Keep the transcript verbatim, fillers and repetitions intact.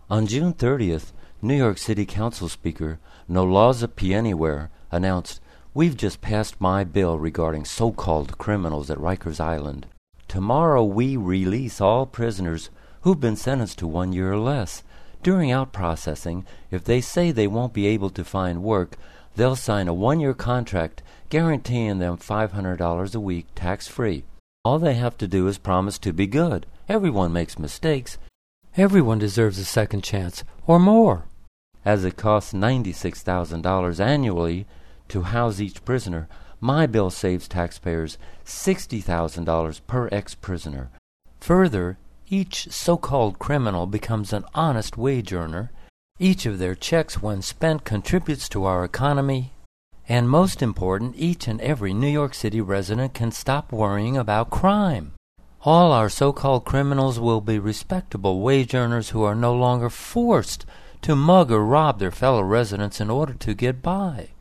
On June thirtieth, New York City Council Speaker Nolaza Pianyware announced, "We've just passed my bill regarding so-called criminals at Rikers Island. Tomorrow we release all prisoners who've been sentenced to one year or less. During out-processing, if they say they won't be able to find work, they'll sign a one-year contract guaranteeing them five hundred dollars a week tax-free. All they have to do is promise to be good. Everyone makes mistakes. Everyone deserves a second chance, or more." As it costs ninety-six thousand dollars annually to house each prisoner, my bill saves taxpayers sixty thousand dollars per ex-prisoner. Further, each so-called criminal becomes an honest wage earner. Each of their checks, when spent, contributes to our economy. And most important, each and every New York City resident can stop worrying about crime. All our so-called criminals will be respectable wage earners who are no longer forced to mug or rob their fellow residents in order to get by.